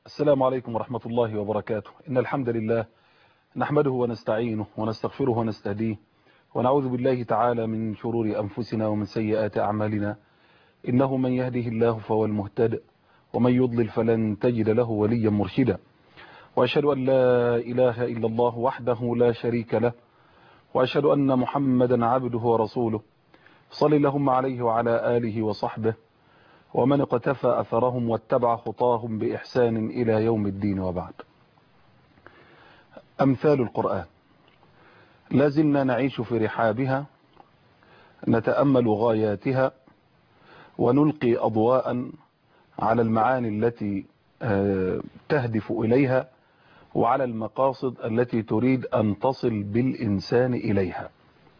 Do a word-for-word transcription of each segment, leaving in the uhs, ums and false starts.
السلام عليكم ورحمة الله وبركاته. إن الحمد لله نحمده ونستعينه ونستغفره ونستهديه ونعوذ بالله تعالى من شرور أنفسنا ومن سيئات أعمالنا. إنه من يهده الله فهو المهتد ومن يضلل فلن تجد له وليا مرشدا. وأشهد أن لا إله إلا الله وحده لا شريك له، وأشهد أن محمدا عبده ورسوله. صل اللهم عليه وعلى آله وصحبه ومن اقتفى أثرهم واتبع خطاهم بإحسان إلى يوم الدين. وبعد، أمثال القرآن لازلنا نعيش في رحابها، نتأمل غاياتها ونلقي أضواء على المعاني التي تهدف إليها وعلى المقاصد التي تريد أن تصل بالإنسان إليها.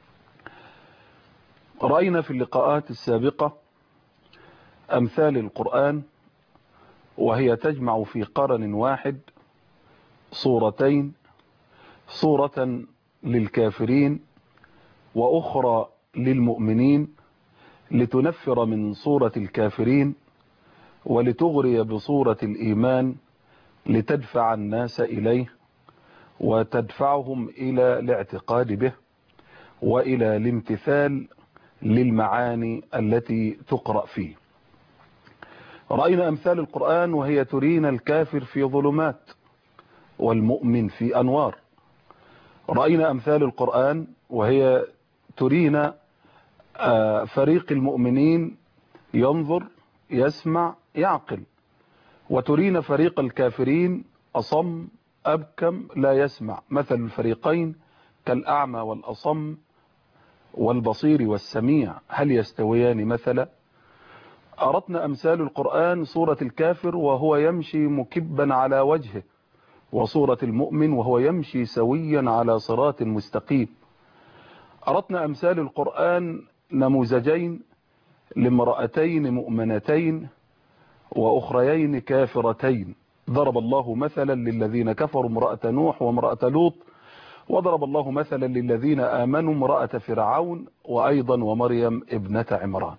رأينا في اللقاءات السابقة أمثال القرآن، وهي تجمع في قرن واحد صورتين، صورة للكافرين وأخرى للمؤمنين، لتنفر من صورة الكافرين ولتغري بصورة الإيمان، لتدفع الناس إليه وتدفعهم إلى الاعتقاد به وإلى الامتثال للمعاني التي تقرأ فيه. رأينا أمثال القرآن وهي ترينا الكافر في ظلمات والمؤمن في أنوار. رأينا أمثال القرآن وهي ترينا فريق المؤمنين ينظر يسمع يعقل، وترينا فريق الكافرين أصم أبكم لا يسمع. مثل الفريقين كالأعمى والأصم والبصير والسميع، هل يستويان مثلا؟ أردنا أمثال القرآن صورة الكافر وهو يمشي مكبا على وجهه، وصورة المؤمن وهو يمشي سويا على صراط مستقيم. أردنا أمثال القرآن نموذجين لامرأتين مؤمنتين وأخريين كافرتين. ضرب الله مثلا للذين كفروا امرأة نوح وامرأة لوط، وضرب الله مثلا للذين آمنوا امرأة فرعون وأيضا ومريم ابنة عمران.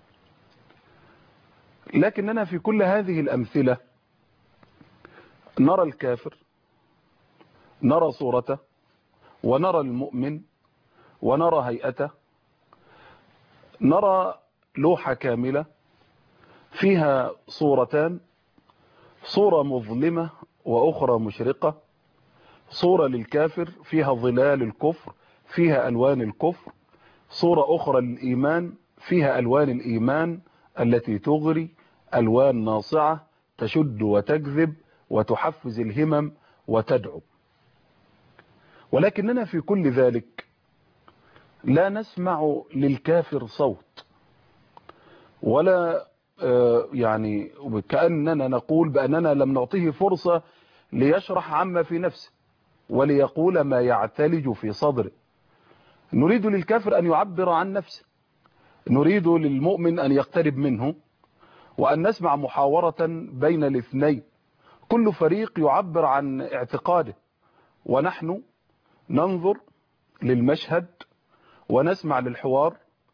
لكننا في كل هذه الأمثلة نرى الكافر، نرى صورته، ونرى المؤمن، ونرى هيئته، نرى لوحة كاملة فيها صورتان، صورة مظلمة وأخرى مشرقة. صورة للكافر فيها ظلال الكفر، فيها ألوان الكفر. صورة أخرى للإيمان فيها ألوان الإيمان التي تغري، ألوان ناصعة تشد وتجذب وتحفز الهمم وتدعو. ولكننا في كل ذلك لا نسمع للكافر صوت، ولا يعني كأننا نقول بأننا لم نعطيه فرصة ليشرح عما في نفسه وليقول ما يعتلج في صدره. نريد للكافر أن يعبر عن نفسه، نريد للمؤمن أن يقترب منه، وأن نسمع محاورة بين الاثنين، كل فريق يعبر عن اعتقاده، ونحن ننظر للمشهد ونسمع للحوار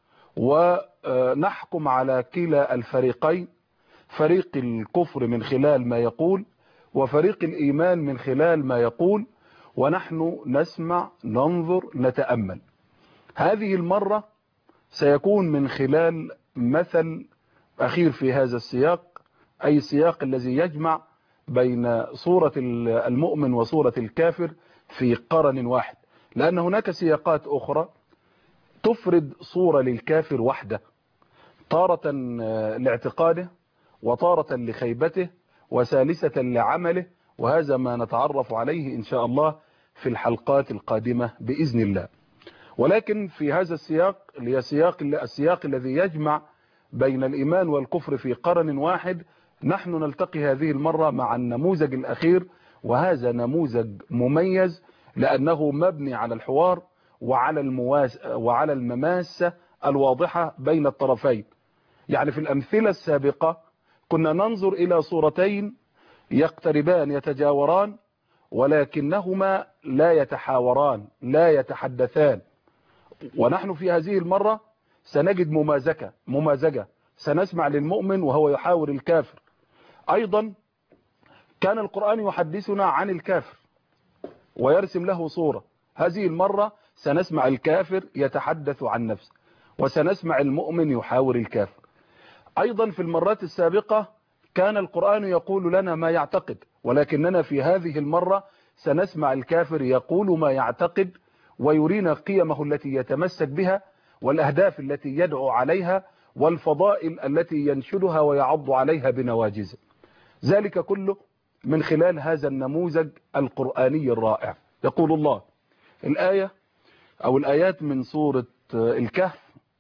ونحكم على كلا الفريقين، فريق الكفر من خلال ما يقول وفريق الإيمان من خلال ما يقول، ونحن نسمع ننظر نتأمل. هذه المرة سيكون من خلال مثل أخير في هذا السياق، أي السياق الذي يجمع بين صورة المؤمن وصورة الكافر في قرن واحد، لأن هناك سياقات أخرى تفرد صورة للكافر وحده، طارة لاعتقاده وطارة لخيبته وثالثة لعمله، وهذا ما نتعرف عليه إن شاء الله في الحلقات القادمة بإذن الله. ولكن في هذا السياق اللي هي سياق السياق الذي يجمع بين الإيمان والكفر في قرن واحد، نحن نلتقي هذه المرة مع النموذج الأخير، وهذا نموذج مميز لأنه مبني على الحوار وعلى المواس وعلى المماسة الواضحة بين الطرفين. يعني في الأمثلة السابقة كنا ننظر إلى صورتين يقتربان يتجاوران، ولكنهما لا يتحاوران لا يتحدثان. ونحن في هذه المرة سنجد ممازجة ممازجة سنسمع للمؤمن وهو يحاور الكافر. أيضا كان القرآن يحدثنا عن الكافر ويرسم له صورة. هذه المرة سنسمع الكافر يتحدث عن نفسه، وسنسمع المؤمن يحاور الكافر. أيضا في المرات السابقة كان القرآن يقول لنا ما يعتقد، ولكننا في هذه المرة سنسمع الكافر يقول ما يعتقد ويرينا قيمه التي يتمسك بها، والأهداف التي يدعو عليها، والفضائل التي ينشدها ويعض عليها بنواجزه. ذلك كله من خلال هذا النموذج القرآني الرائع. يقول الله الآية أو الآيات من سورة الكهف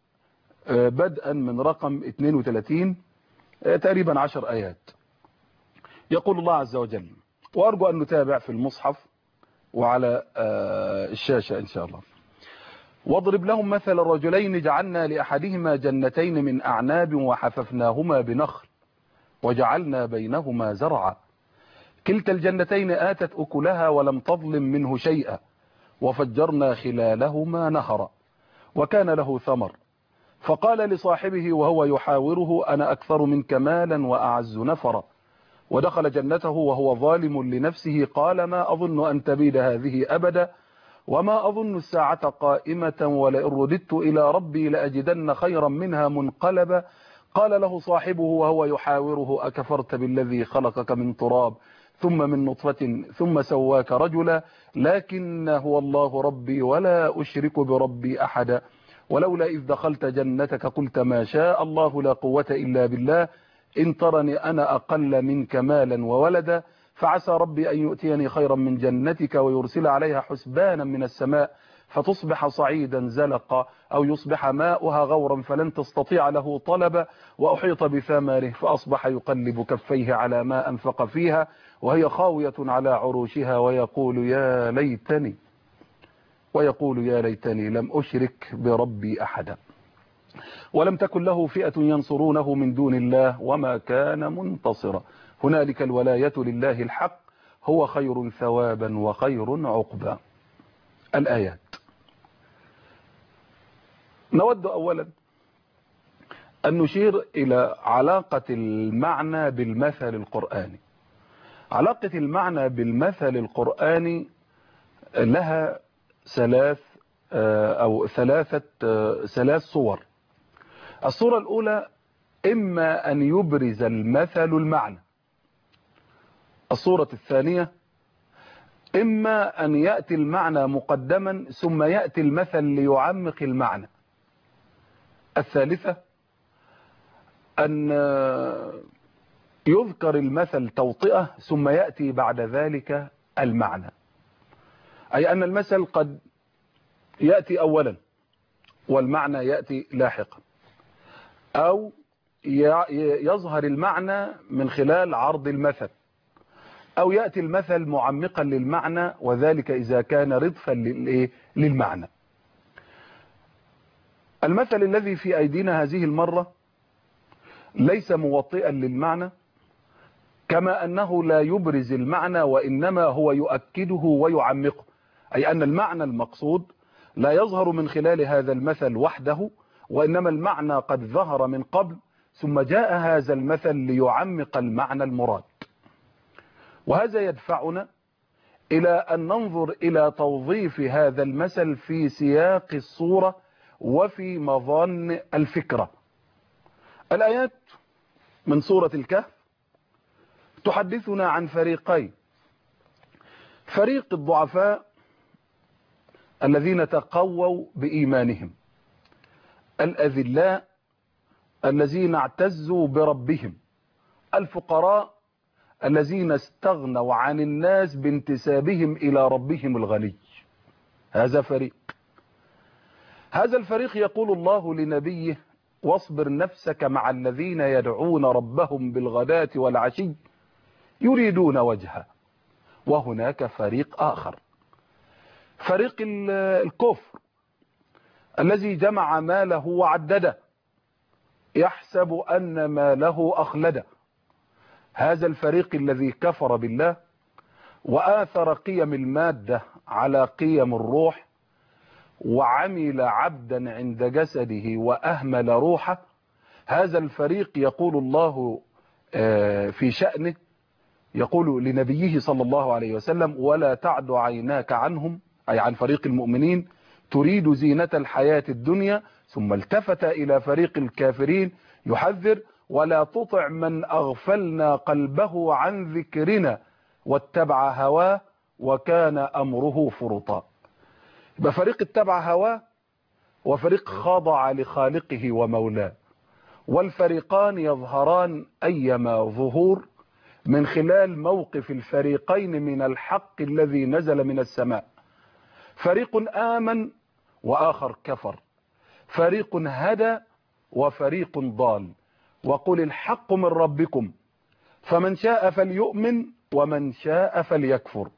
بدءا من رقم اثنين وثلاثين، تقريبا عشر آيات. يقول الله عز وجل، وأرجو أن نتابع في المصحف وعلى الشاشة إن شاء الله. واضرب لهم مثل الرجلين جعلنا لأحدهما جنتين من أعناب وحففناهما بنخل وجعلنا بينهما زرعا كلتا الجنتين آتت أكلها ولم تظلم منه شيئا وفجرنا خلالهما نهرا وكان له ثمر فقال لصاحبه وهو يحاوره أنا أكثر منك مالا وأعز نفرا ودخل جنته وهو ظالم لنفسه قال ما أظن أن تبيد هذه أبدا وما أظن الساعة قائمة ولئن رددت إلى ربي لأجدن خيرا منها منقلبا قال له صاحبه وهو يحاوره أكفرت بالذي خلقك من تراب ثم من نطفة ثم سواك رجلا لكن هو الله ربي ولا أشرك بربي أحدا ولولا إذ دخلت جنتك قلت ما شاء الله لا قوة إلا بالله إن ترني أنا أقل منك مالا وولدا فعسى ربي أن يؤتيني خيرا من جنتك ويرسل عليها حسبانا من السماء فتصبح صعيدا زلقا أو يصبح ماؤها غورا فلن تستطيع له طلبا وأحيط بثمره فأصبح يقلب كفيه على ما أنفق فيها وهي خاوية على عروشها ويقول يا ليتني ويقول يا ليتني لم أشرك بربي أحدا ولم تكن له فئة ينصرونه من دون الله وما كان منتصرا هنالك الولاية لله الحق هو خير ثوابا وخير عقبا. الآيات. نود أولا أن نشير إلى علاقة المعنى بالمثل القرآني. علاقة المعنى بالمثل القرآني لها ثلاث أو ثلاثة ثلاث صور. الصورة الأولى إما أن يبرز المثل المعنى. الصورة الثانية إما أن يأتي المعنى مقدما ثم يأتي المثل ليعمق المعنى. الثالثة أن يذكر المثل توطئة ثم يأتي بعد ذلك المعنى، أي أن المثل قد يأتي أولا والمعنى يأتي لاحقا، أو يظهر المعنى من خلال عرض المثل، أو يأتي المثل معمقا للمعنى وذلك إذا كان ردفا للمعنى. المثل الذي في أيدينا هذه المرة ليس موطئا للمعنى كما أنه لا يبرز المعنى وإنما هو يؤكده ويعمقه، أي أن المعنى المقصود لا يظهر من خلال هذا المثل وحده وإنما المعنى قد ظهر من قبل ثم جاء هذا المثل ليعمق المعنى المراد. وهذا يدفعنا إلى أن ننظر إلى توظيف هذا المثل في سياق الصورة وفي مظان الفكرة. الآيات من سورة الكهف تحدثنا عن فريقين: فريق الضعفاء الذين تقووا بإيمانهم، الأذلاء الذين اعتزوا بربهم، الفقراء الذين استغنوا عن الناس بانتسابهم إلى ربهم الغني. هذا فريق. هذا الفريق يقول الله لنبيه واصبر نفسك مع الذين يدعون ربهم بالغداة والعشي يريدون وجهه. وهناك فريق آخر، فريق الكفر الذي جمع ماله وعدده يحسب أن ماله أخلده. هذا الفريق الذي كفر بالله وآثر قيم المادة على قيم الروح وعمل عبدا عند جسده وأهمل روحه. هذا الفريق يقول الله في شأنه يقول لنبيه صلى الله عليه وسلم: ولا تعد عيناك عنهم، أي عن فريق المؤمنين، تريد زينة الحياة الدنيا. ثم التفت إلى فريق الكافرين يحذر: ولا تطع من أغفلنا قلبه عن ذكرنا واتبع هواه وكان أمره فرطا. يبقى فريق اتبع هواه وفريق خاضع لخالقه ومولاه، والفريقان يظهران أيما ظهور من خلال موقف الفريقين من الحق الذي نزل من السماء. فريق آمن وآخر كفر، فريق هدى وفريق ضال. وقل الحق من ربكم فمن شاء فليؤمن ومن شاء فليكفر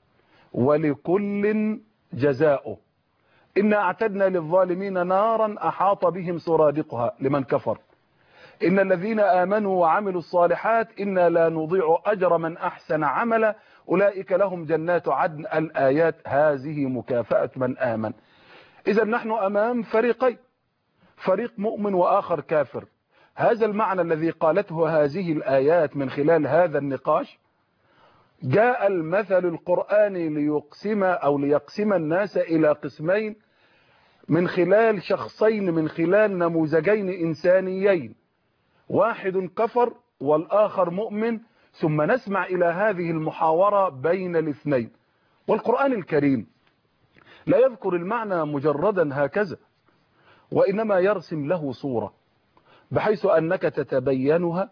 ولكل جزاؤه إنا أعتدنا للظالمين نارا أحاط بهم سرادقها لمن كفر إن الذين آمنوا وعملوا الصالحات إنا لا نضيع أجر من أحسن عملا أولئك لهم جنات عدن. الآيات هذه مكافأة من آمن. إذا نحن أمام فريقين، فريق مؤمن وآخر كافر. هذا المعنى الذي قالته هذه الآيات من خلال هذا النقاش. جاء المثل القرآني ليقسم أو ليقسم الناس إلى قسمين من خلال شخصين، من خلال نموذجين إنسانيين، واحد كفر والآخر مؤمن، ثم نسمع إلى هذه المحاورة بين الاثنين. والقرآن الكريم لا يذكر المعنى مجردا هكذا، وإنما يرسم له صورة بحيث أنك تتبينها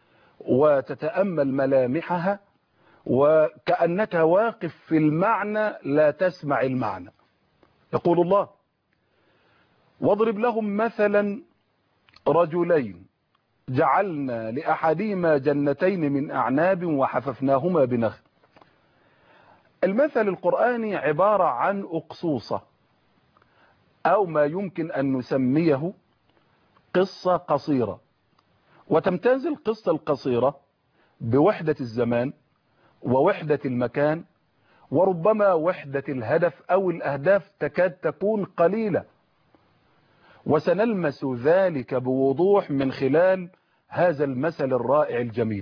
وتتأمل ملامحها وكأنك واقف في المعنى لا تسمع المعنى. يقول الله: واضرب لهم مثلا رجلين جعلنا لأحدهما جنتين من أعناب وحففناهما بنخل. المثل القرآني عبارة عن أقصوصة أو ما يمكن أن نسميه قصة قصيرة، وتمتاز القصة القصيرة بوحدة الزمان ووحدة المكان وربما وحدة الهدف أو الأهداف تكاد تكون قليلة، وسنلمس ذلك بوضوح من خلال هذا المثل الرائع الجميل.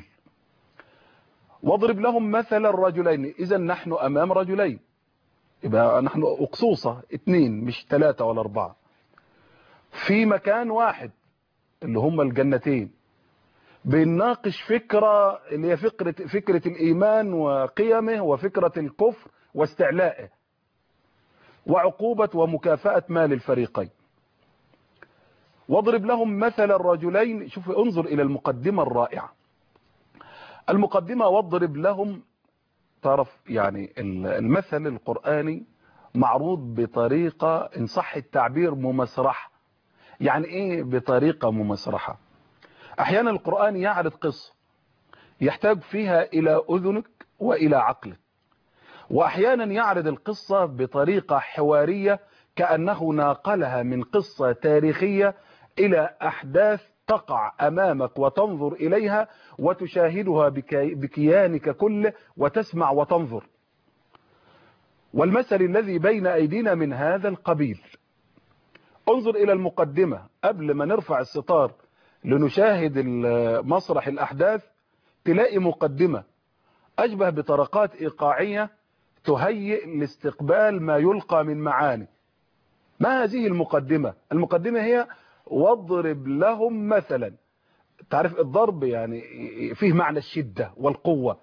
واضرب لهم مثل الرجلين. إذا نحن أمام رجلين، يبقى نحن أقصوصة اثنين مش ثلاثة ولا أربعة في مكان واحد اللي هم الجنتين، بنناقش فكرة اللي هي فكرة, فكرة الإيمان وقيمه وفكرة الكفر واستعلائه وعقوبة ومكافأة ما للفريقين. واضرب لهم مثل الرجلين. شوف، انظر إلى المقدمة الرائعة. المقدمة واضرب لهم، تعرف يعني المثل القرآني معروض بطريقة إن صح التعبير ممسرحة. يعني إيه بطريقة ممسرحة؟ أحيانا القرآن يعرض قصة يحتاج فيها إلى أذنك وإلى عقلك، وأحيانا يعرض القصة بطريقة حوارية كأنه ناقلها من قصة تاريخية إلى أحداث تقع أمامك وتنظر إليها وتشاهدها بكيانك كله وتسمع وتنظر. والمثل الذي بين أيدينا من هذا القبيل. انظر إلى المقدمة قبل ما نرفع الستار لنشاهد مسرح الأحداث. تلاقي مقدمة أشبه بطرقات إيقاعية تهيئ لاستقبال ما يلقى من معاني. ما هذه المقدمة؟ المقدمة هي واضرب لهم مثلا. تعرف الضرب يعني فيه معنى الشدة والقوة،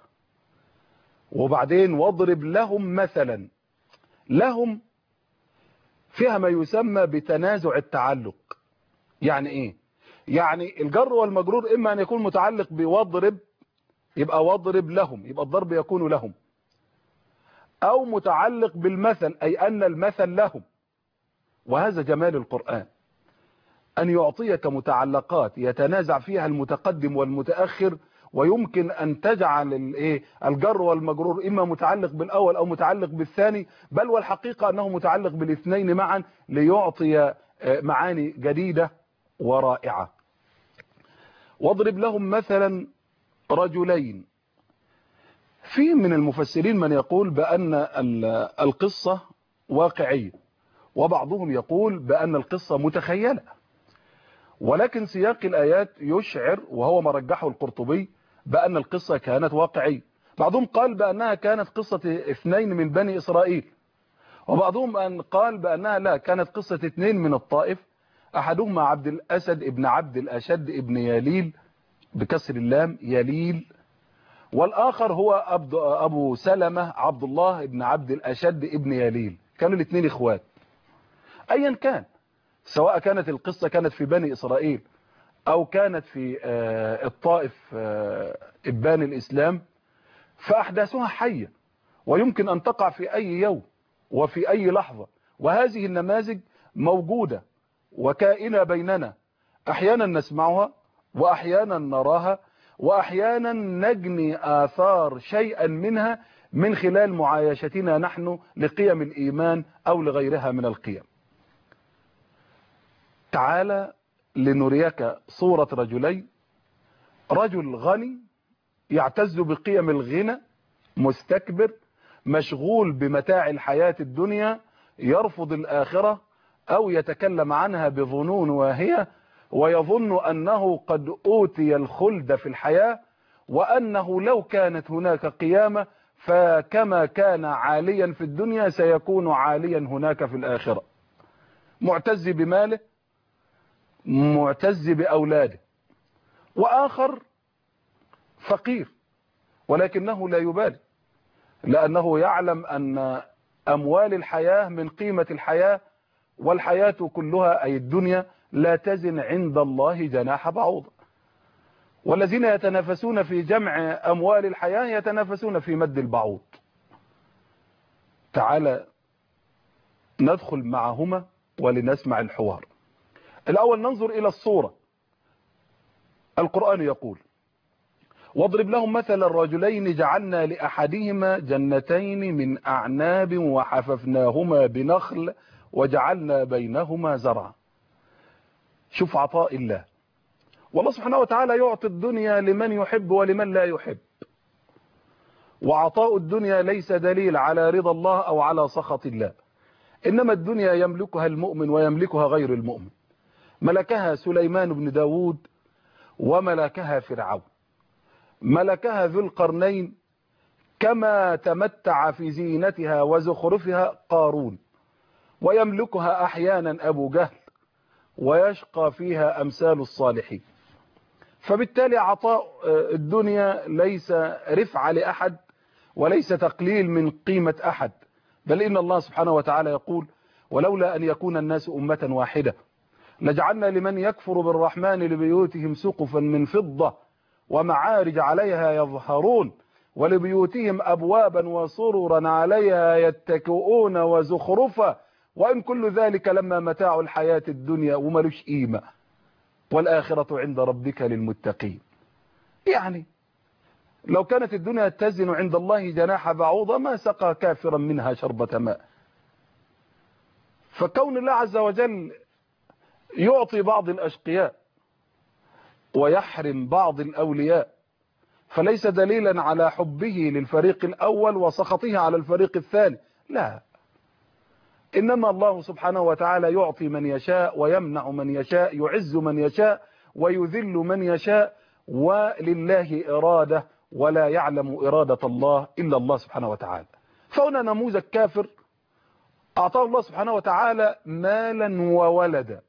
وبعدين واضرب لهم مثلا. لهم فيها ما يسمى بتنازع التعلق. يعني ايه؟ يعني الجر والمجرور اما ان يكون متعلق بواضرب يبقى واضرب لهم، يبقى الضرب يكون لهم، او متعلق بالمثل اي ان المثل لهم. وهذا جمال القرآن، أن يعطيك متعلقات يتنازع فيها المتقدم والمتأخر، ويمكن أن تجعل الجر والمجرور إما متعلق بالأول أو متعلق بالثاني، بل والحقيقة أنه متعلق بالاثنين معا ليعطي معاني جديدة ورائعة. واضرب لهم مثلا رجلين. في من المفسرين من يقول بأن القصة واقعية، وبعضهم يقول بأن القصة متخيلة، ولكن سياق الآيات يشعر، وهو ما رجحه القرطبي، بأن القصة كانت واقعية. بعضهم قال بأنها كانت قصة اثنين من بني إسرائيل، وبعضهم أن قال بأنها لا، كانت قصة اثنين من الطائف، أحدهما عبد الأسد ابن عبد الأشد ابن يليل بكسر اللام يليل، والآخر هو أبو سلمة عبد الله ابن عبد الأشد ابن يليل، كانوا الاثنين إخوات. أيا كان، سواء كانت القصة كانت في بني إسرائيل أو كانت في الطائف إبان الإسلام، فأحداثها حية ويمكن أن تقع في أي يوم وفي أي لحظة، وهذه النماذج موجودة وكائنة بيننا، أحيانا نسمعها وأحيانا نراها وأحيانا نجني آثار شيئا منها من خلال معايشتنا نحن لقيم الإيمان أو لغيرها من القيم. تعال لنريك صورة رجلين، رجل غني يعتز بقيم الغنى، مستكبر مشغول بمتاع الحياة الدنيا، يرفض الآخرة أو يتكلم عنها بظنون واهية، ويظن أنه قد أوتي الخلد في الحياة، وأنه لو كانت هناك قيامة فكما كان عاليا في الدنيا سيكون عاليا هناك في الآخرة. معتز بماله، معتز بأولاده. وآخر فقير ولكنه لا يبالي، لأنه يعلم أن أموال الحياة من قيمة الحياة، والحياة كلها أي الدنيا لا تزن عند الله جناح بعوضة. والذين يتنافسون في جمع أموال الحياة يتنافسون في مد البعوض. تعال ندخل معهما ولنسمع الحوار. الأول ننظر إلى الصورة. القرآن يقول: واضرب لهم مثل الرجلين جعلنا لأحدهما جنتين من أعناب وحففناهما بنخل وجعلنا بينهما زرعا. شوف عطاء الله، والله سبحانه وتعالى يعطي الدنيا لمن يحب ولمن لا يحب، وعطاء الدنيا ليس دليل على رضا الله أو على سخط الله، إنما الدنيا يملكها المؤمن ويملكها غير المؤمن. ملكها سليمان بن داود وملكها فرعون، ملكها ذو القرنين كما تمتع في زينتها وزخرفها قارون، ويملكها أحيانا أبو جهل، ويشقى فيها أمثال الصالحين. فبالتالي عطاء الدنيا ليس رفع لأحد وليس تقليل من قيمة أحد، بل إن الله سبحانه وتعالى يقول: ولولا أن يكون الناس أمة واحدة لجعلنا لمن يكفر بالرحمن لبيوتهم سقفا من فضة ومعارج عليها يظهرون ولبيوتهم أبوابا وسررا عليها يتكئون وزخرفا وإن كل ذلك لما متاع الحياة الدنيا وملوش قيمة والآخرة عند ربك للمتقين. يعني لو كانت الدنيا تزن عند الله جناح بعوضة ما سقى كافرا منها شربة ماء. فكون الله عز وجل يعطي بعض الأشقياء ويحرم بعض الأولياء فليس دليلا على حبه للفريق الأول وسخطه على الفريق الثاني، لا، إنما الله سبحانه وتعالى يعطي من يشاء ويمنع من يشاء، يعز من يشاء ويذل من يشاء، ولله إرادة ولا يعلم إرادة الله إلا الله سبحانه وتعالى. فهنا نموذج كافر أعطاه الله سبحانه وتعالى مالا وولدا،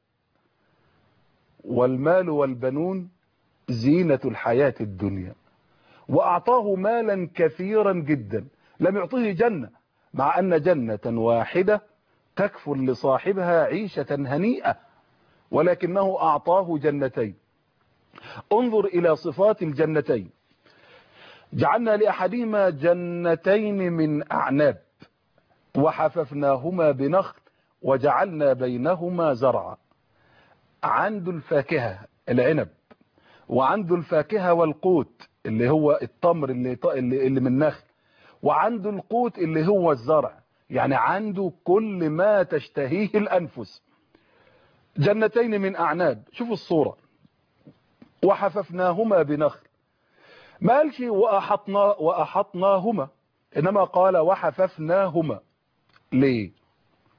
والمال والبنون زينة الحياة الدنيا، وأعطاه مالا كثيرا جدا، لم يعطيه جنة، مع أن جنة واحدة تكفل لصاحبها عيشة هنيئة، ولكنه أعطاه جنتين. انظر إلى صفات الجنتين: جعلنا لأحدهما جنتين من أعناب وحففناهما بنخل وجعلنا بينهما زرعا. عنده الفاكهة العنب، وعنده الفاكهة والقوت اللي هو التمر اللي, اللي من نخل، وعنده القوت اللي هو الزرع، يعني عنده كل ما تشتهيه الأنفس. جنتين من أعناب، شوفوا الصورة، وحففناهما بنخل، ما قالش وأحطنا وأحطناهما، إنما قال وحففناهما. ليه؟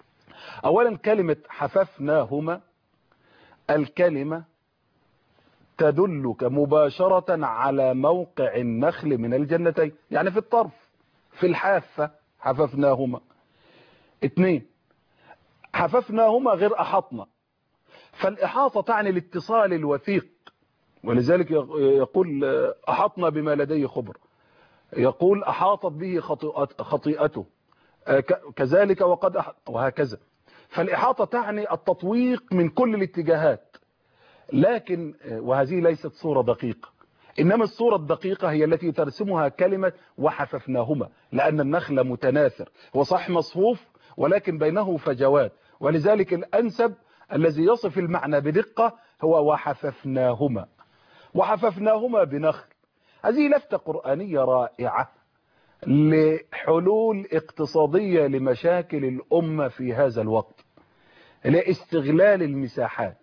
أولا كلمة حففناهما الكلمة تدلك مباشرة على موقع النخل من الجنتين، يعني في الطرف، في الحافة حففناهما. اتنين، حففناهما غير أحطنا، فالإحاطة تعني الاتصال الوثيق، ولذلك يقول أحطنا بما لديه خبر، يقول أحاطت به خطيئته كذلك وقد أحط، وهكذا. فالإحاطة تعني التطويق من كل الاتجاهات، لكن وهذه ليست صورة دقيقة، إنما الصورة الدقيقة هي التي ترسمها كلمة وحففناهما، لأن النخل متناثر، هو صح مصفوف ولكن بينه فجوات، ولذلك الأنسب الذي يصف المعنى بدقة هو وحففناهما. وحففناهما بنخل، هذه لفتة قرآنية رائعة لحلول اقتصادية لمشاكل الأمة في هذا الوقت، لاستغلال المساحات.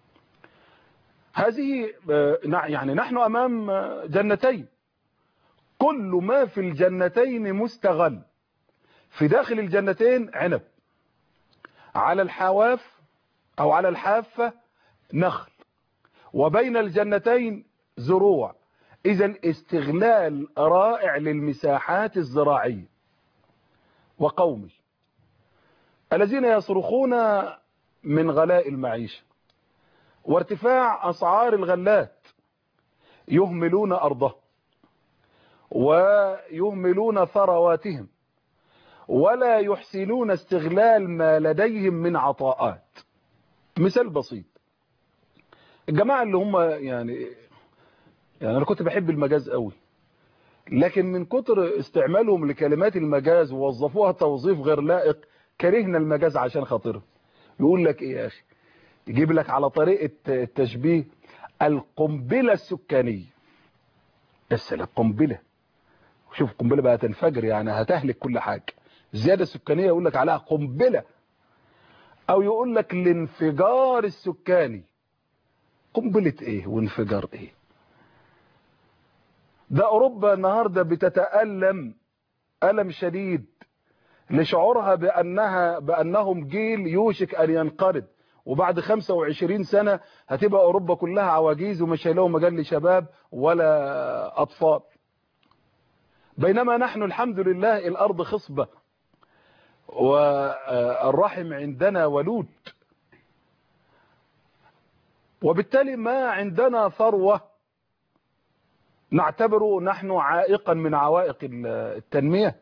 هذه يعني نحن أمام جنتين، كل ما في الجنتين مستغل. في داخل الجنتين عنب، على الحواف أو على الحافة نخل، وبين الجنتين زروع. إذا استغلال رائع للمساحات الزراعية. وقومي الذين يصرخون من غلاء المعيشة وارتفاع أسعار الغلات يهملون أرضهم ويهملون ثرواتهم ولا يحسنون استغلال ما لديهم من عطاءات. مثال بسيط، الجماعة اللي هم يعني يعني أنا كنت بحب المجاز قوي، لكن من كتر استعمالهم لكلمات المجاز ووظفوها توظيف غير لائق كرهنا المجاز عشان خاطره. يقول لك ايه يا اخي، يجيب لك على طريقة التشبيه القنبلة السكانية. بس القنبلة، شوف القنبلة بقى تنفجر، يعني هتهلك كل حاجة. الزيادة السكانية يقول لك عليها قنبلة، او يقول لك الانفجار السكاني. قنبلة ايه وانفجار ايه؟ ده اوروبا النهاردة بتتألم ألم شديد لشعورها بأنها بأنهم جيل يوشك أن ينقرض، وبعد خمسة وعشرين سنة هتبقى أوروبا كلها عواجيز ومش هيلاقوا مجال لشباب ولا أطفال. بينما نحن الحمد لله الأرض خصبة والرحم عندنا ولود، وبالتالي ما عندنا ثروة نعتبره نحن عائقا من عوائق التنمية،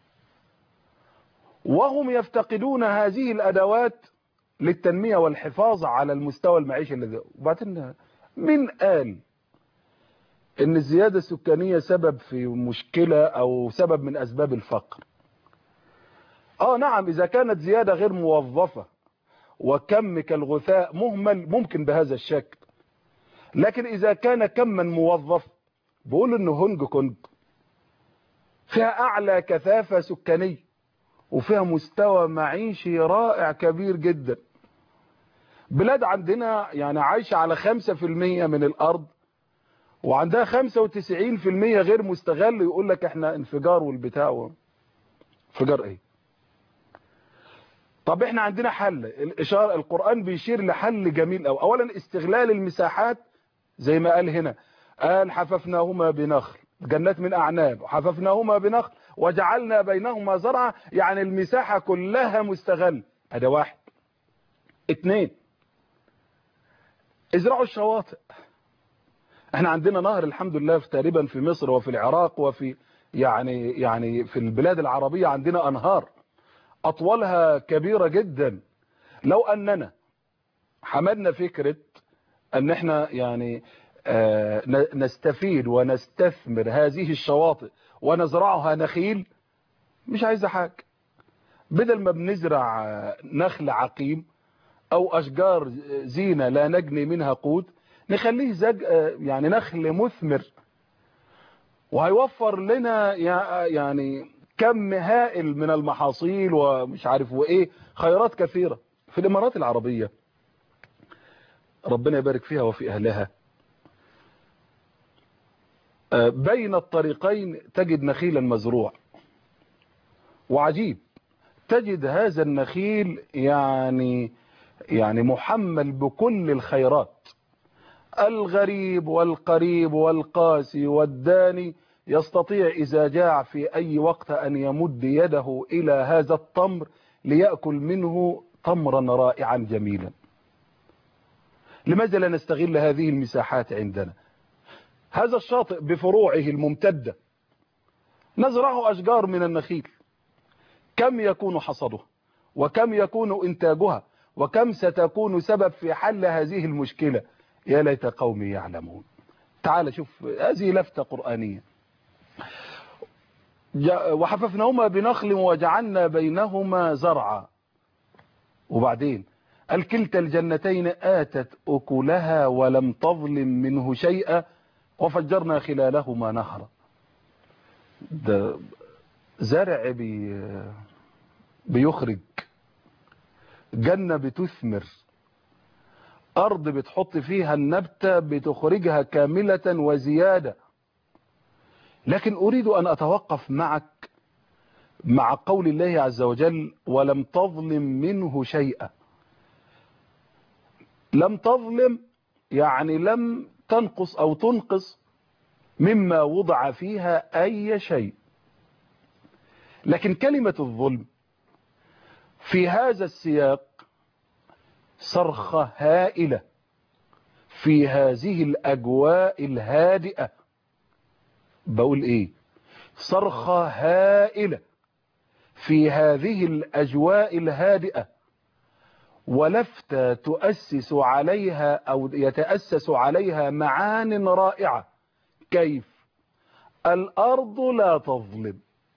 وهم يفتقدون هذه الأدوات للتنمية والحفاظ على المستوى المعيشي الذي. وبعدين من قال ان الزيادة السكانية سبب في مشكلة او سبب من اسباب الفقر؟ اه نعم، اذا كانت زيادة غير موظفة وكم كالغثاء مهمل ممكن بهذا الشكل، لكن اذا كان كما موظف، بقول انه هونج كونج فيها اعلى كثافة سكانية وفيها مستوى معيشي رائع كبير جدا. بلاد عندنا يعني عايشة على خمسة في المية من الارض وعندها خمسة وتسعين في المية غير مستغل، يقول لك احنا انفجار والبتاع. انفجار ايه؟ طب احنا عندنا حل، الاشاره القرآن بيشير لحل جميل قوي. اولا استغلال المساحات زي ما قال هنا، قال حففناهما بنخل، جنات من اعناب، وحففناهما بنخل وجعلنا بينهما زرعا، يعني المساحة كلها مستغل. هذا واحد. اتنين، ازرعوا الشواطئ. احنا عندنا نهر الحمد لله في تقريبا في مصر وفي العراق وفي يعني يعني في البلاد العربية عندنا انهار اطولها كبيرة جدا. لو اننا حملنا فكرة ان احنا يعني آه نستفيد ونستثمر هذه الشواطئ ونزرعها نخيل، مش عايزة حاجة، بدل ما بنزرع نخل عقيم او اشجار زينة لا نجني منها قوت، نخليه زج يعني نخل مثمر وهيوفر لنا يعني كم هائل من المحاصيل ومش عارف وايه، خيرات كثيرة. في الامارات العربية ربنا يبارك فيها وفي اهلها، بين الطريقين تجد نخيلا مزروع، وعجيب تجد هذا النخيل يعني يعني محمل بكل الخيرات. الغريب والقريب والقاسي والداني يستطيع إذا جاع في أي وقت أن يمد يده إلى هذا التمر ليأكل منه تمرا رائعا جميلا. لماذا لا نستغل هذه المساحات عندنا؟ هذا الشاطئ بفروعه الممتدة نزرعه أشجار من النخيل، كم يكون حصدها وكم يكون إنتاجها وكم ستكون سبب في حل هذه المشكلة. يا ليت قومي يعلمون. تعال شوف هذه لفتة قرآنية. وحففناهما بنخل وجعلنا بينهما زرعا. وبعدين الكلتا الجنتين آتت أكلها ولم تظلم منه شيئا وفجرنا خلالهما نهرا. ده زرع بي بيخرج، جنة بتثمر، أرض بتحط فيها النبتة بتخرجها كاملة وزيادة. لكن أريد أن أتوقف معك مع قول الله عز وجل ولم تظلم منه شيئا. لم تظلم يعني لم تنقص أو تنقص مما وضع فيها أي شيء. لكن كلمة الظلم في هذا السياق صرخة هائلة في هذه الأجواء الهادئة. بقول إيه؟ صرخة هائلة في هذه الأجواء الهادئة، ولفتة تؤسس عليها أو يتأسس عليها معان رائعة. كيف؟ الأرض لا تظلم،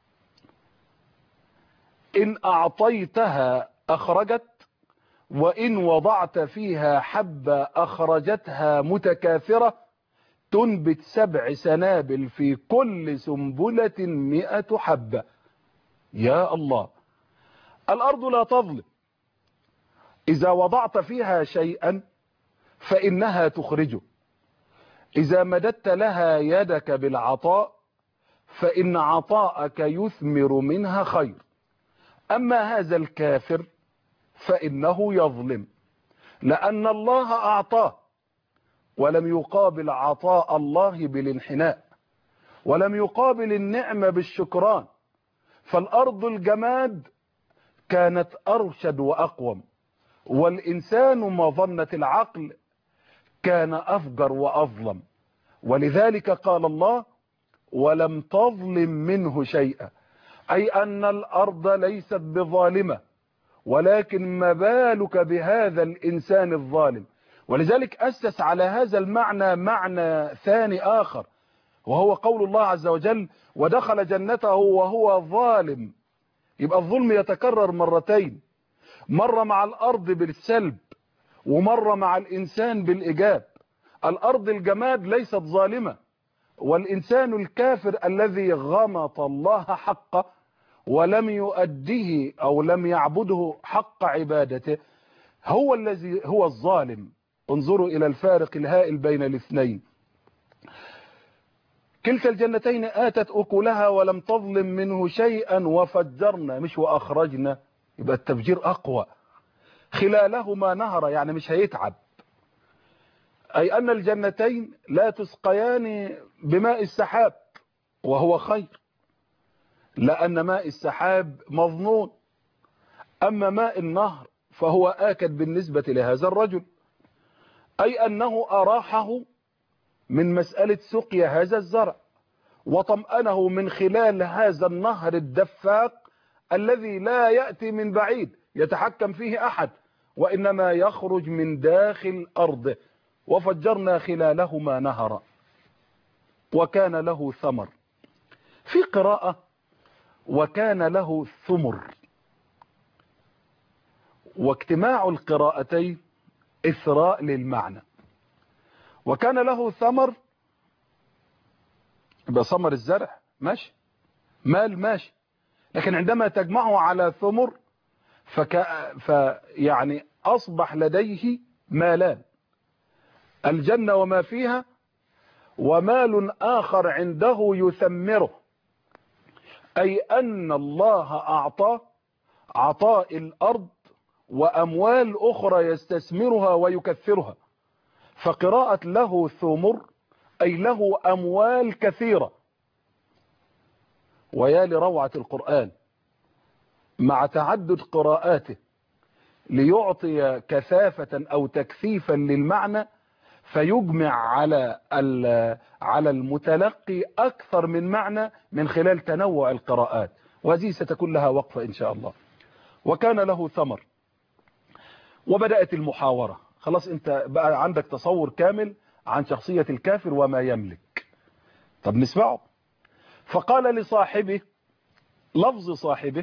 إن أعطيتها أخرجت، وإن وضعت فيها حبة أخرجتها متكاثرة، تنبت سبع سنابل في كل سنبلة مئة حبة. يا الله، الأرض لا تظلم. إذا وضعت فيها شيئا فإنها تخرجه، إذا مددت لها يدك بالعطاء فإن عطاءك يثمر منها خير. أما هذا الكافر فإنه يظلم، لأن الله أعطاه ولم يقابل عطاء الله بالانحناء، ولم يقابل النعمة بالشكران. فالأرض الجماد كانت أرشد وأقوم، والإنسان مظنة العقل كان أفجر وأظلم. ولذلك قال الله ولم تظلم منه شيئا، أي أن الأرض ليست بظالمة، ولكن ما بالك بهذا الإنسان الظالم. ولذلك أسس على هذا المعنى معنى ثاني آخر، وهو قول الله عز وجل ودخل جنته وهو ظالم. يبقى الظلم يتكرر مرتين، مرة مع الأرض بالسلب ومرة مع الإنسان بالإيجاب. الأرض الجماد ليست ظالمة، والإنسان الكافر الذي غمط الله حقه ولم يؤديه أو لم يعبده حق عبادته هو الذي هو الظالم. انظروا إلى الفارق الهائل بين الاثنين. كلتا الجنتين آتت أكلها ولم تظلم منه شيئا وفجرنا، مش وأخرجنا، يبقى التفجير أقوى. خلالهما نهر، يعني مش هيتعب، أي أن الجنتين لا تسقيان بماء السحاب وهو خير، لأن ماء السحاب مظنون، أما ماء النهر فهو آكد بالنسبة لهذا الرجل، أي أنه أراحه من مسألة سقيا هذا الزرع، وطمأنه من خلال هذا النهر الدفاق الذي لا يأتي من بعيد يتحكم فيه أحد، وإنما يخرج من داخل أرضه. وفجرنا خلالهما نهرا وكان له ثمر. في قراءة وكان له ثمر، واجتماع القراءتين إثراء للمعنى. وكان له ثمر يبقى ثمر الزرع ماشي، مال ماشي، لكن عندما تجمعه على ثمر فك... فيعني أصبح لديه مالان، الجنة وما فيها، ومال آخر عنده يثمره، أي أن الله أعطاه عطاء الأرض وأموال أخرى يستثمرها ويكثرها. فقراءة له ثمر أي له أموال كثيرة. ويا لروعة القرآن مع تعدد قراءاته ليعطي كثافة أو تكثيفا للمعنى، فيجمع على على المتلقي أكثر من معنى من خلال تنوع القراءات، وهذه ستكون لها وقفة إن شاء الله. وكان له ثمر، وبدأت المحاورة. خلاص انت بقى عندك تصور كامل عن شخصية الكافر وما يملك. طب نسمعه. فقال لصاحبه، لفظ صاحبه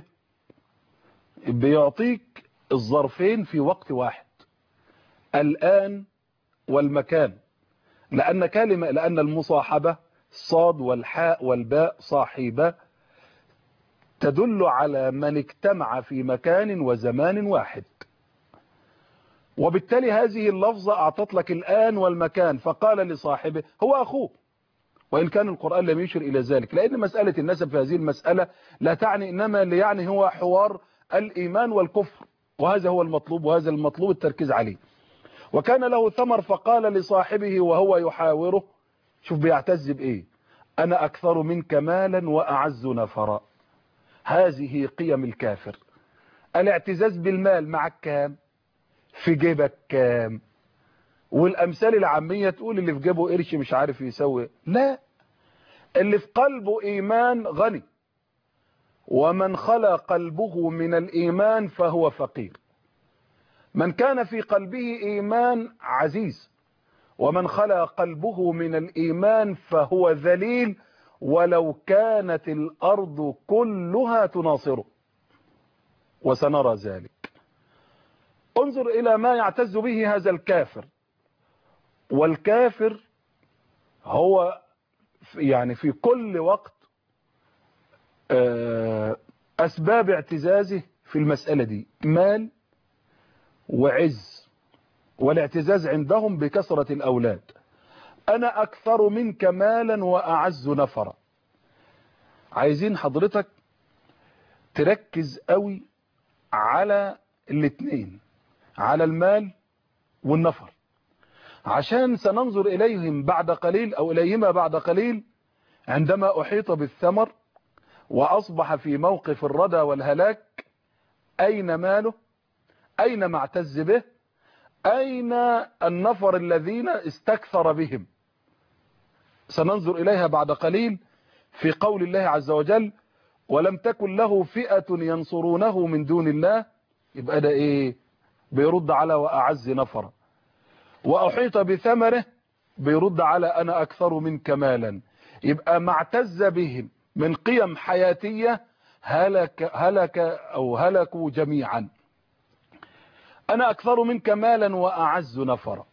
بيعطيك الظرفين في وقت واحد، الآن والمكان، لأن كلمة لأن المصاحبة الصاد والحاء والباء صاحبة تدل على من اجتمع في مكان وزمان واحد، وبالتالي هذه اللفظة أعطت لك الآن والمكان. فقال لصاحبه، هو أخوه، وإن كان القرآن لم يشر إلى ذلك، لأن مسألة النسب في هذه المسألة لا تعني، إنما اللي يعني هو حوار الإيمان والكفر، وهذا هو المطلوب، وهذا المطلوب التركيز عليه. وكان له ثمر، فقال لصاحبه وهو يحاوره، شوف بيعتز بإيه، أنا أكثر منك مالا وأعز نفرا. هذه قيم الكافر، الاعتزاز بالمال. معك كام؟ في جيبك كام؟ والأمثال العامية تقول اللي في جيبه قرش مش عارف يسوي، لا، اللي في قلبه إيمان غني، ومن خلا قلبه من الإيمان فهو فقير. من كان في قلبه إيمان عزيز، ومن خلا قلبه من الإيمان فهو ذليل، ولو كانت الأرض كلها تناصره، وسنرى ذلك. انظر إلى ما يعتز به هذا الكافر. والكافر هو يعني في كل وقت أسباب اعتزازه في المسألة دي مال وعز، والاعتزاز عندهم بكثرة الأولاد. أنا أكثر منك مالا وأعز نفرا. عايزين حضرتك تركز قوي على الاثنين، على المال والنفر، عشان سننظر إليهم بعد قليل أو إليهما بعد قليل عندما أحيط بالثمر وأصبح في موقف الردى والهلاك. أين ماله؟ أين ما اعتز به؟ أين النفر الذين استكثر بهم؟ سننظر إليها بعد قليل في قول الله عز وجل: ولم تكن له فئة ينصرونه من دون الله. يبقى ده إيه؟ بيرد على وأعز نفرا. وأحيط بثمره بيرد على أنا أكثر منك مالا. يبقى ما اعتز بهم من قيم حياتية هلك هلك أو هلكوا جميعا. أنا أكثر منك مالا وأعز نفرا.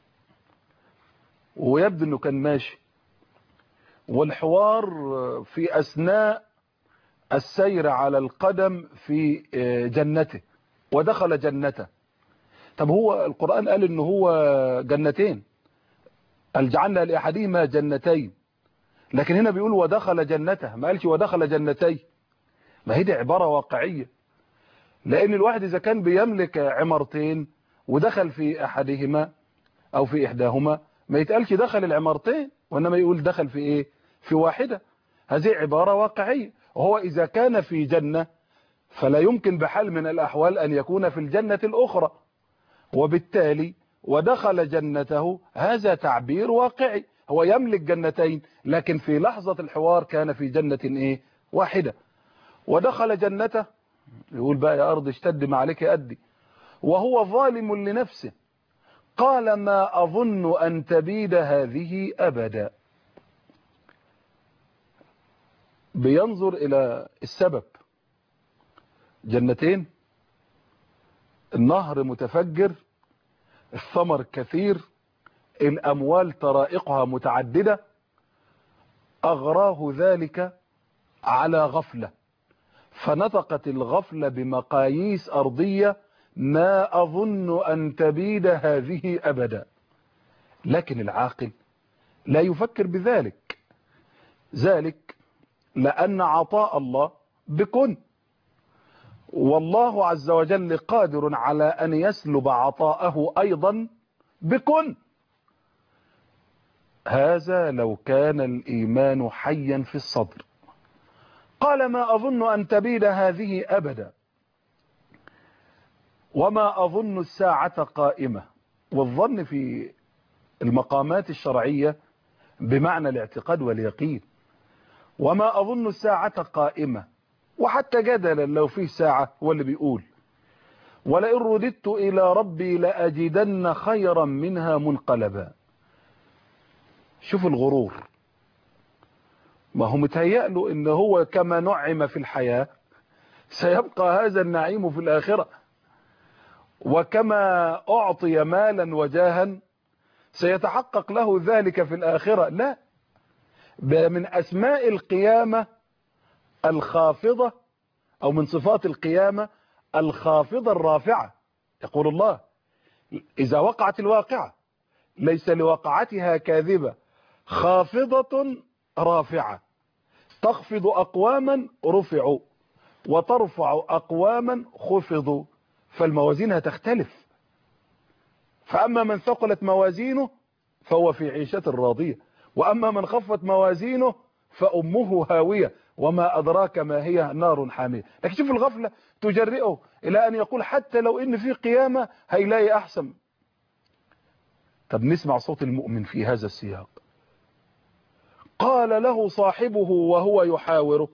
ويبدو أنه كان ماشي، والحوار في أثناء السير على القدم في جنته، ودخل جنته. طب هو القرآن قال إنه هو جنتين، الجعلنا لأحدهما جنتين، لكن هنا بيقول ودخل جنته، ما قالش ودخل جنتين. ما هي دي عبارة واقعية، لأن الواحد إذا كان بيملك عمارتين ودخل في أحدهما أو في إحداهما ما يتقالش دخل العمارتين، وإنما يقول دخل في إيه؟ في واحدة. هذه عبارة واقعية. وهو إذا كان في جنة فلا يمكن بحال من الأحوال أن يكون في الجنة الأخرى، وبالتالي ودخل جنته هذا تعبير واقعي. هو يملك جنتين، لكن في لحظة الحوار كان في جنة إيه؟ واحدة. ودخل جنته، يقول بقى يا أرض اشتد ما عليك أدي، وهو ظالم لنفسه، قال ما أظن أن تبيد هذه أبدا. بينظر إلى السبب، جنتين، النهر متفجر، الثمر كثير، الأموال طرائقها متعددة، أغراه ذلك على غفلة، فنطقت الغفلة بمقاييس أرضية، ما أظن أن تبيد هذه أبدا. لكن العاقل لا يفكر بذلك، ذلك لأن عطاء الله بكن، والله عز وجل قادر على أن يسلب عطاءه أيضا بكن. هذا لو كان الإيمان حيا في الصدر. قال ما أظن أن تبيد هذه أبدا وما أظن الساعة قائمة. والظن في المقامات الشرعية بمعنى الاعتقاد واليقين. وما أظن الساعة قائمة، وحتى جدلا لو فيه ساعة هو اللي بيقول ولئن رددت إلى ربي لأجدن خيرا منها منقلبا. شوف الغرور، ما هو متهيأ له إن هو كما نعم في الحياة سيبقى هذا النعيم في الآخرة، وكما أعطي مالا وجاها سيتحقق له ذلك في الآخرة. لا، من أسماء القيامة الخافضة، أو من صفات القيامة الخافضة الرافعة. يقول الله إذا وقعت الواقعة ليس لوقعتها كاذبة خافضة رافعة تخفض أقواما رفعوا وترفع أقواما خفضوا. فالموازين هتختلف. فأما من ثقلت موازينه فهو في عيشة راضية، وأما من خفت موازينه فأمه هاوية وما أدراك ما هي نار حامية. لكن شوف الغفلة تجرئه إلى أن يقول حتى لو إن في قيامة هيلاقي أحسن. طب نسمع صوت المؤمن في هذا السياق. قال له صاحبه وهو يحاوره.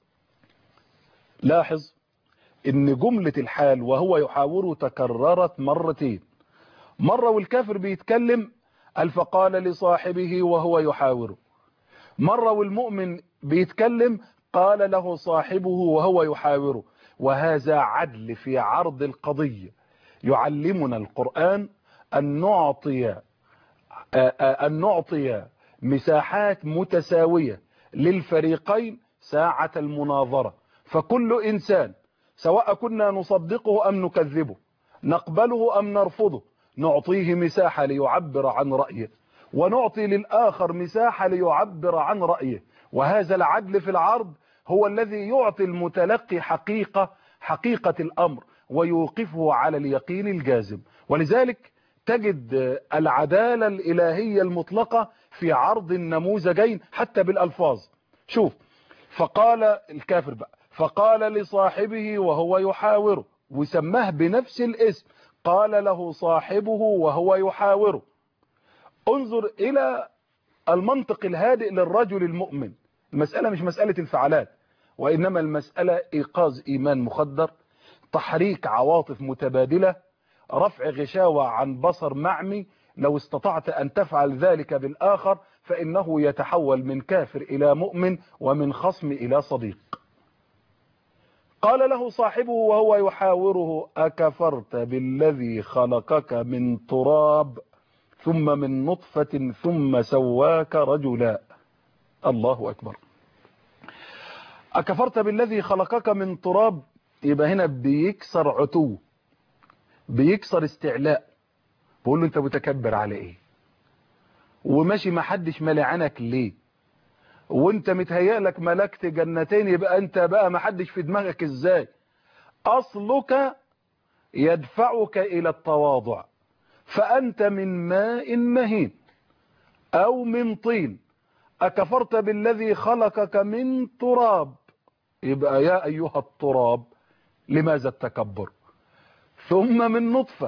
لاحظ إن جملة الحال وهو يحاوره تكررت مرتين. مرة والكافر بيتكلم قال فقال لصاحبه وهو يحاوره. مرة والمؤمن بيتكلم قال له صاحبه وهو يحاوره. وهذا عدل في عرض القضية. يعلمنا القرآن أن نعطي أن نعطي مساحات متساوية للفريقين ساعة المناظرة. فكل إنسان سواء كنا نصدقه أم نكذبه، نقبله أم نرفضه، نعطيه مساحة ليعبر عن رأيه، ونعطي للآخر مساحة ليعبر عن رأيه. وهذا العدل في العرض هو الذي يعطي المتلقي حقيقة حقيقة الأمر ويوقفه على اليقين الجازم. ولذلك تجد العدالة الإلهية المطلقة في عرض النموذجين حتى بالألفاظ. شوف، فقال الكافر بقى فقال لصاحبه وهو يحاوره، وسماه بنفس الاسم، قال له صاحبه وهو يحاوره. انظر إلى المنطق الهادئ للرجل المؤمن. المسألة مش مسألة انفعالات، وإنما المسألة إيقاظ إيمان مخدر، تحريك عواطف متبادلة، رفع غشاوة عن بصر معمي. لو استطعت أن تفعل ذلك بالآخر فإنه يتحول من كافر إلى مؤمن ومن خصم إلى صديق. قال له صاحبه وهو يحاوره أكفرت بالذي خلقك من تراب ثم من نطفة ثم سواك رجلا. الله أكبر. أكفرت بالذي خلقك من تراب، يبقى هنا بيكسر عتو، بيكسر استعلاء. بقول له انت متكبر على ايه؟ وماشي ما حدش ملعنك ليه؟ وانت متهيأ لك ملكت جنتين، يبقى انت بقى ما حدش في دماغك ازاي؟ اصلك يدفعك الى التواضع، فانت من ماء مهين او من طين. اكفرت بالذي خلقك من تراب، يبقى يا ايها التراب لماذا التكبر؟ ثم من نطفة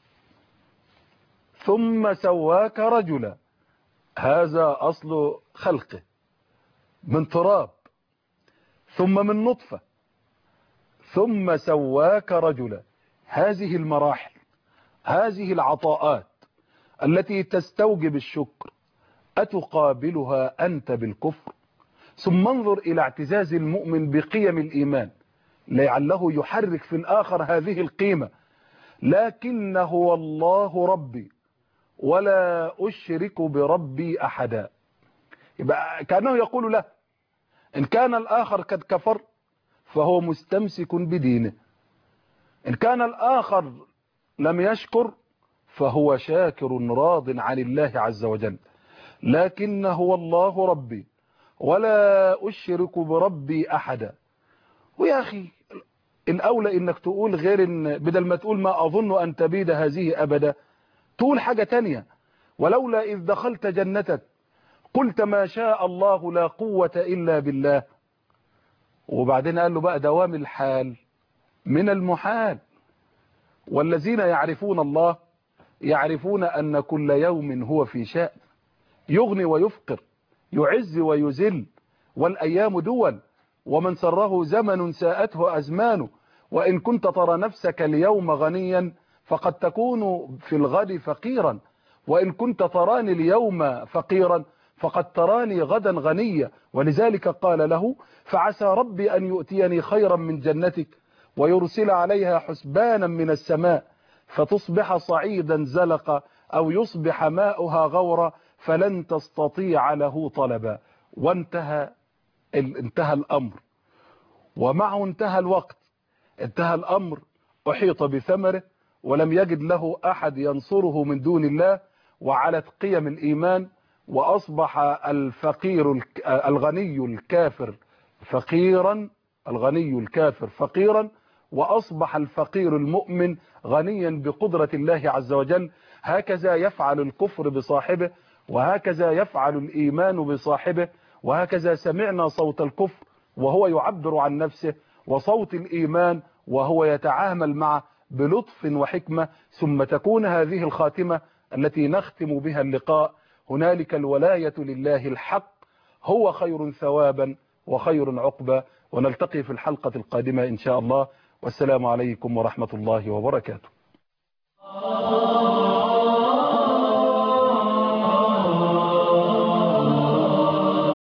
ثم سواك رجلا، هذا أصل خلقه من تراب ثم من نطفة ثم سواك رجلا. هذه المراحل، هذه العطاءات التي تستوجب الشكر، أتقابلها أنت بالكفر؟ ثم انظر إلى اعتزاز المؤمن بقيم الإيمان لعله يحرك في الآخر هذه القيمة. لكنه والله ربي ولا أشرك بربي أحدا. يبقى كأنه يقول له إن كان الآخر قد كفر فهو مستمسك بدينه، إن كان الآخر لم يشكر فهو شاكر راض عن الله عز وجل. لكنه والله ربي ولا أشرك بربي أحدا. ويا أخي الأولى إنك تقول غير، إن بدل ما تقول ما أظن أن تبيد هذه أبدا تقول حاجة تانية. ولولا إذ دخلت جنتك قلت ما شاء الله لا قوة إلا بالله. وبعدين قال له بقى دوام الحال من المحال. والذين يعرفون الله يعرفون أن كل يوم هو في شأن، يغني ويفقر، يعز ويذل، والأيام دول، ومن سره زمن ساءته أزمانه. وإن كنت ترى نفسك اليوم غنيا فقد تكون في الغد فقيرا، وإن كنت تراني اليوم فقيرا فقد تراني غدا غنيا. ولذلك قال له فعسى ربي أن يؤتيني خيرا من جنتك ويرسل عليها حسبانا من السماء فتصبح صعيدا زلقا أو يصبح ماؤها غورا فلن تستطيع له طلبا. وانتهى انتهى الأمر، ومعه انتهى الوقت، انتهى الأمر، أحيط بثمره ولم يجد له أحد ينصره من دون الله، وعلت قيم الإيمان، وأصبح الفقير الغني الكافر فقيرا، الغني الكافر فقيرا، وأصبح الفقير المؤمن غنيا بقدرة الله عز وجل. هكذا يفعل الكفر بصاحبه، وهكذا يفعل الإيمان بصاحبه، وهكذا سمعنا صوت الكفر وهو يعبر عن نفسه، وصوت الإيمان وهو يتعامل معه بلطف وحكمة، ثم تكون هذه الخاتمة التي نختم بها اللقاء: هنالك الولاية لله الحق، هو خير ثوابا وخير عقبا. ونلتقي في الحلقة القادمة إن شاء الله، والسلام عليكم ورحمة الله وبركاته.